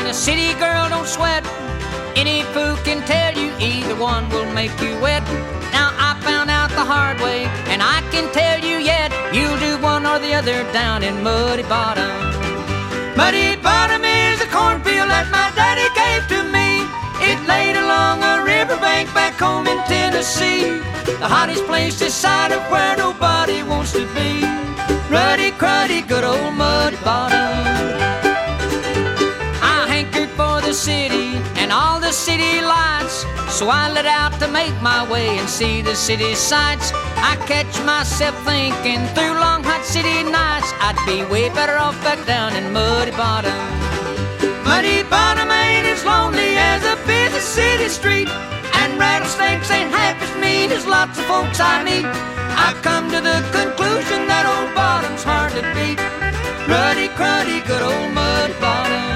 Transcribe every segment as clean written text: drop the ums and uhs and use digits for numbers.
the city girl, don't sweat. Any fool can tell you either one will make you wet. Now I found out the hard way, and I can tell you yet, you'll do one or the other down in Muddy Bottom. Muddy Bottom is a cornfield that my daddy gave to me. It laid along a riverbank back home in Tennessee. The hottest place this side of where nobody wants to be. Ruddy, cruddy, good old Muddy Bottom. I hankered for the city and all the city lights, so I let out to make my way and see the city sights. I catch myself thinking through long hot city nights, I'd be way better off back down in Muddy Bottom. Muddy Bottom ain't as lonely as a busy city street, and rattlesnakes ain't half as mean as lots of folks I meet. I've come to the conclusion that old Bottom's hard to beat. Ruddy, cruddy, good old Muddy Bottom.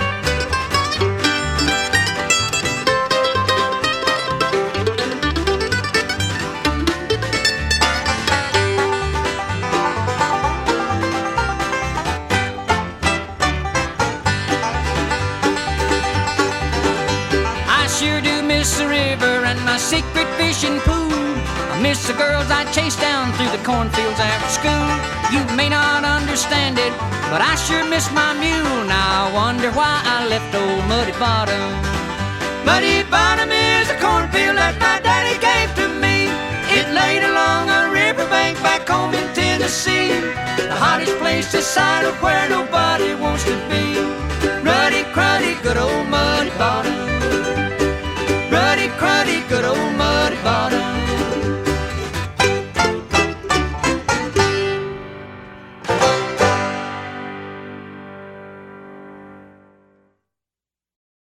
Sure do miss the river and my secret fishing pool. I miss the girls I chased down through the cornfields after school. You may not understand it, but I sure miss my mule. Now I wonder why I left old Muddy Bottom. Muddy Bottom is a cornfield that my daddy gave to me. It laid along a riverbank back home in Tennessee. The hottest place this side of where nobody wants to be. Ruddy, cruddy, good old Muddy